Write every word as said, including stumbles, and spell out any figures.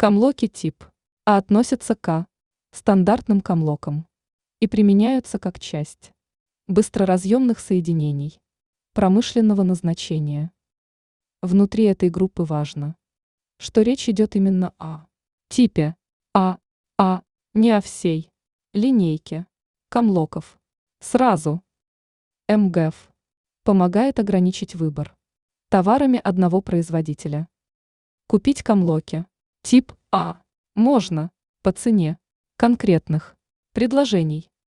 Камлоки тип А относятся к стандартным камлокам и применяются как часть быстроразъемных соединений промышленного назначения. Внутри этой группы важно, что речь идет именно о типе А, а не о всей линейке камлоков. Сразу МГЭФ помогает ограничить выбор товарами одного производителя. Купить камлоки тип А можно по цене конкретных предложений.